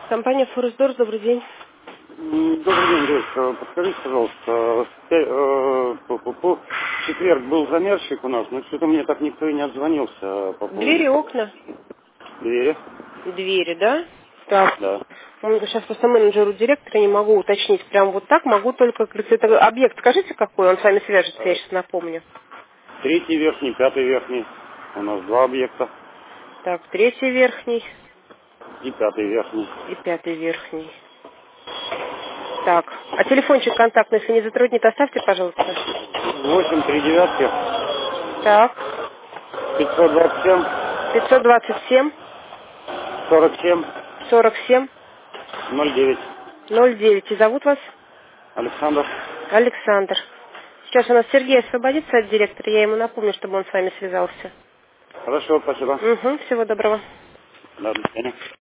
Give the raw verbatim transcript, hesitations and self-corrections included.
Компания Форестдорс, добрый день. М, Добрый день, девушка. Подскажите, пожалуйста, в пя- э, по- по- по- в четверг был замерщик у нас, но что-то мне так никто и не отзвонился по поводу Двери, окна. двери. Двери, да? Так. Да. Сейчас просто менеджеру директора не могу уточнить. Прям вот так могу только... говорит, это объект, скажите, какой, он с вами свяжется, я Э, сейчас напомню. Третий верхний, пятый верхний. У нас два объекта. Так, третий верхний И пятый верхний. и пятый верхний. Так, а телефончик контактный, если не затруднит, оставьте, пожалуйста. Восемь три девятки, Так, пятьсот двадцать семь, пятьсот двадцать семь, сорок семь, сорок семь, ноль девять. ноль девять. И зовут вас? Александр. Александр. Сейчас у нас Сергей освободится от директора, я ему напомню, чтобы он с вами связался. Хорошо, спасибо. Угу, всего доброго. Да, до свидания.